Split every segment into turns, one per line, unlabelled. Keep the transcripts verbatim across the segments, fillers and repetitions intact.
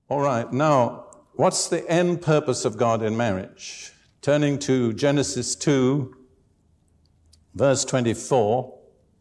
All right, now, what's the end purpose of God in marriage? Turning to Genesis two, verse twenty-four,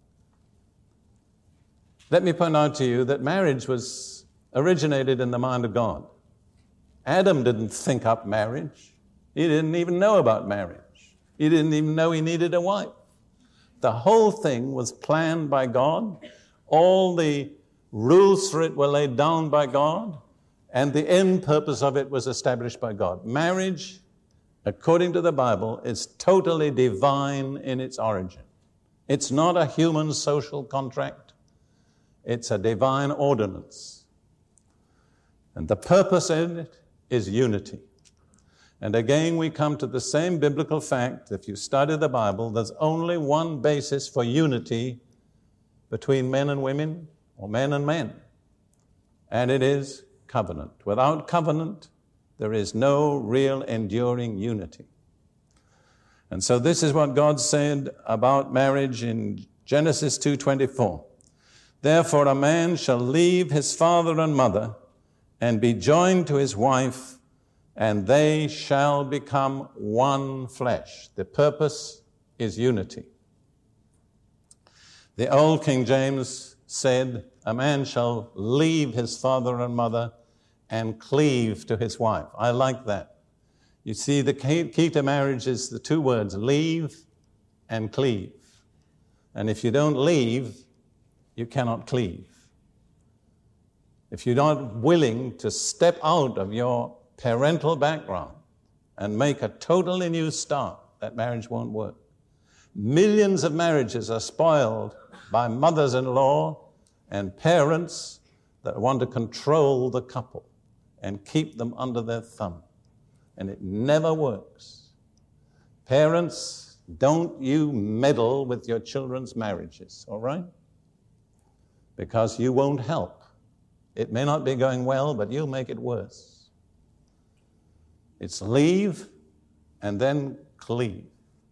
let me point out to you that marriage was originated in the mind of God. Adam didn't think up marriage. He didn't even know about marriage. He didn't even know he needed a wife. The whole thing was planned by God. All the rules for it were laid down by God, and the end purpose of it was established by God. Marriage, according to the Bible, is totally divine in its origin. It's not a human social contract. It's a divine ordinance. And the purpose in it is unity. And again, we come to the same biblical fact. If you study the Bible, there's only one basis for unity between men and women, or men and men, and it is covenant. Without covenant, there is no real enduring unity. And so this is what God said about marriage in Genesis two twenty-four. Therefore a man shall leave his father and mother and be joined to his wife, and they shall become one flesh. The purpose is unity. The old King James said, a man shall leave his father and mother and cleave to his wife. I like that. You see, the key to marriage is the two words, leave and cleave. And if you don't leave, you cannot cleave. If you're not willing to step out of your parental background and make a totally new start, that marriage won't work. Millions of marriages are spoiled by mothers-in-law and parents that want to control the couple and keep them under their thumb. And it never works. Parents, don't you meddle with your children's marriages, all right? Because you won't help. It may not be going well, but you'll make it worse. It's leave and then cleave.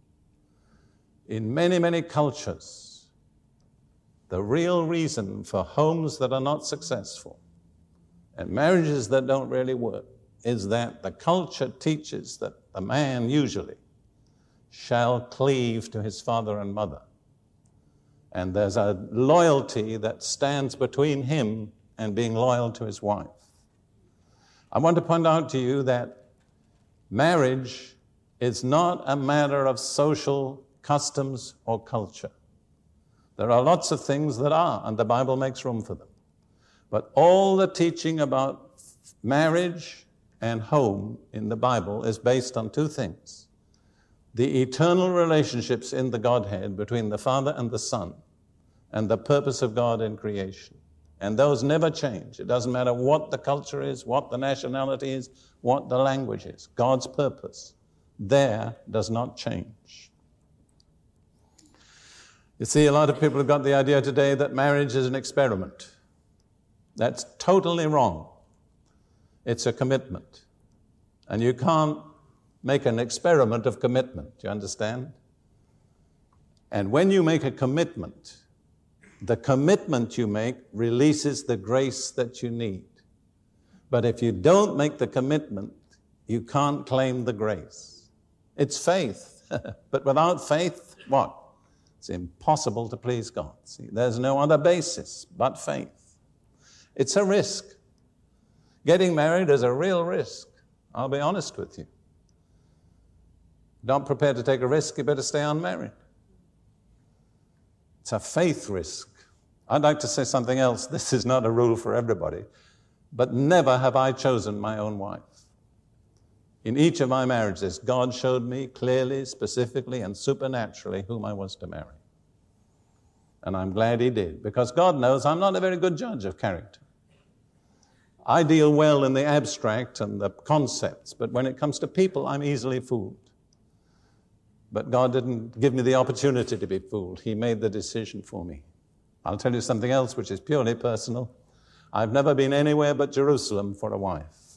In many, many cultures, the real reason for homes that are not successful and marriages that don't really work is that the culture teaches that the man usually shall cleave to his father and mother. And there's a loyalty that stands between him and being loyal to his wife. I want to point out to you that marriage is not a matter of social customs or culture. There are lots of things that are, and the Bible makes room for them. But all the teaching about marriage and home in the Bible is based on two things. The eternal relationships in the Godhead between the Father and the Son, and the purpose of God in creation. And those never change. It doesn't matter what the culture is, what the nationality is, what the language is. God's purpose there does not change. You see, a lot of people have got the idea today that marriage is an experiment. That's totally wrong. It's a commitment. And you can't make an experiment of commitment, you understand? And when you make a commitment, the commitment you make releases the grace that you need. But if you don't make the commitment, you can't claim the grace. It's faith. But without faith, what? It's impossible to please God. See, there's no other basis but faith. It's a risk. Getting married is a real risk. I'll be honest with you. Not prepared to take a risk, you better stay unmarried. It's a faith risk. I'd like to say something else. This is not a rule for everybody, but never have I chosen my own wife. In each of my marriages, God showed me clearly, specifically, and supernaturally whom I was to marry. And I'm glad He did, because God knows I'm not a very good judge of character. I deal well in the abstract and the concepts, but when it comes to people, I'm easily fooled. But God didn't give me the opportunity to be fooled. He made the decision for me. I'll tell you something else which is purely personal. I've never been anywhere but Jerusalem for a wife.